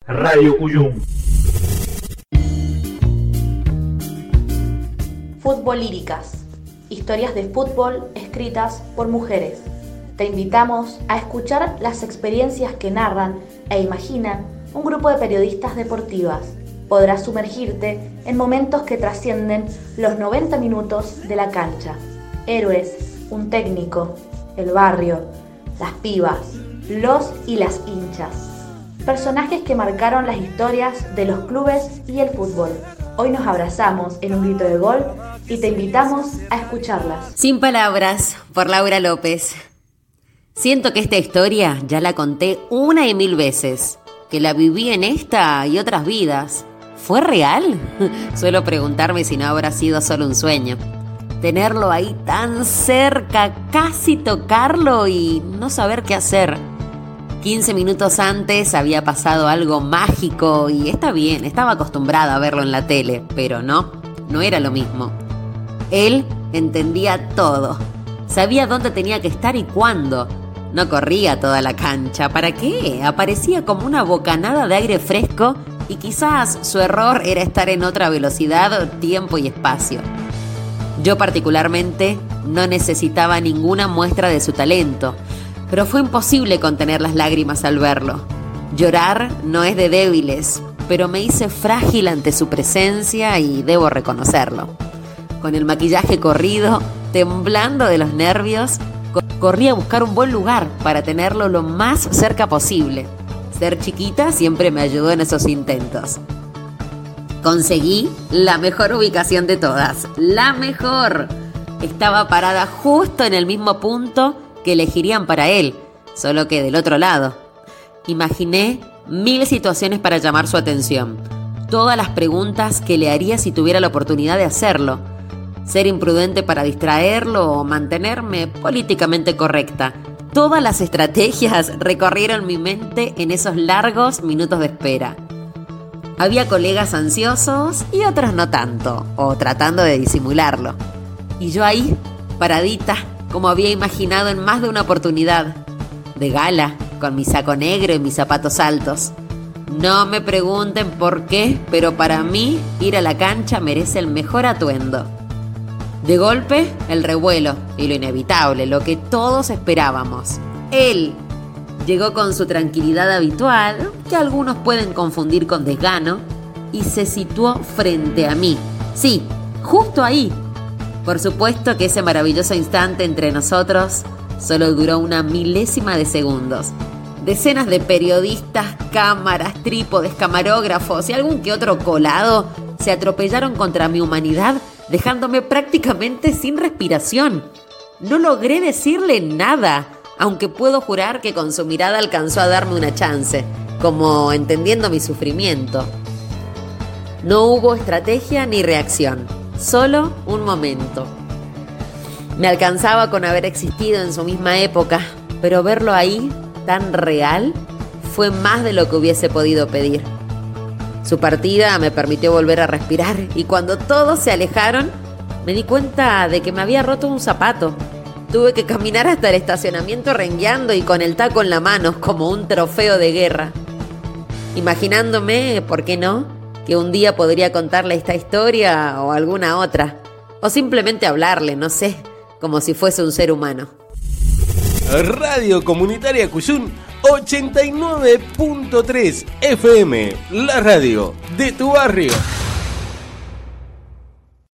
Radio Cuyum. Fútbol líricas. Historias de fútbol escritas por mujeres. Te invitamos a escuchar las experiencias que narran e imaginan un grupo de periodistas deportivas. Podrás sumergirte en momentos que trascienden los 90 minutos de la cancha. Héroes, un técnico, el barrio, las pibas, los y las hinchas. Personajes que marcaron las historias de los clubes y el fútbol. Hoy nos abrazamos en un grito de gol y te invitamos a escucharlas. Sin palabras, por Laura López. Siento que esta historia ya la conté 1 y 1000 veces, que la viví en esta y otras vidas. ¿Fue real? Suelo preguntarme si no habrá sido solo un sueño. Tenerlo ahí tan cerca, casi tocarlo y no saber qué hacer. 15 minutos antes había pasado algo mágico y está bien, estaba acostumbrada a verlo en la tele, pero no era lo mismo. Él entendía todo, sabía dónde tenía que estar y cuándo. No corría toda la cancha, ¿para qué? Aparecía como una bocanada de aire fresco y quizás su error era estar en otra velocidad, tiempo y espacio. Yo particularmente no necesitaba ninguna muestra de su talento, pero fue imposible contener las lágrimas al verlo. Llorar no es de débiles, pero me hice frágil ante su presencia y debo reconocerlo. Con el maquillaje corrido, temblando de los nervios, corrí a buscar un buen lugar para tenerlo lo más cerca posible. Ser chiquita siempre me ayudó en esos intentos. Conseguí la mejor ubicación de todas, la mejor. Estaba parada justo en el mismo punto que elegirían para él, solo que del otro lado. Imaginé 1000 situaciones para llamar su atención, todas las preguntas que le haría si tuviera la oportunidad de hacerlo. Ser imprudente para distraerlo o mantenerme políticamente correcta. Todas las estrategias recorrieron mi mente en esos largos minutos de espera. Había colegas ansiosos y otros no tanto, o tratando de disimularlo. Y yo ahí, paradita, como había imaginado en más de una oportunidad, de gala, con mi saco negro y mis zapatos altos. No me pregunten por qué, pero para mí ir a la cancha merece el mejor atuendo. De golpe, el revuelo y lo inevitable, lo que todos esperábamos. Él llegó con su tranquilidad habitual, que algunos pueden confundir con desgano, y se situó frente a mí. Sí, justo ahí. Por supuesto que ese maravilloso instante entre nosotros solo duró una milésima de segundos. Decenas de periodistas, cámaras, trípodes, camarógrafos y algún que otro colado se atropellaron contra mi humanidad, dejándome prácticamente sin respiración. No logré decirle nada, aunque puedo jurar que con su mirada alcanzó a darme una chance, como entendiendo mi sufrimiento. No hubo estrategia ni reacción, solo un momento. Me alcanzaba con haber existido en su misma época, pero verlo ahí, tan real, fue más de lo que hubiese podido pedir. Su partida me permitió volver a respirar y cuando todos se alejaron, me di cuenta de que me había roto un zapato. Tuve que caminar hasta el estacionamiento rengueando y con el taco en la mano como un trofeo de guerra. Imaginándome, ¿por qué no?, que un día podría contarle esta historia o alguna otra. O simplemente hablarle, no sé, como si fuese un ser humano. Radio Comunitaria Cuyum 89.3 FM, la radio de tu barrio.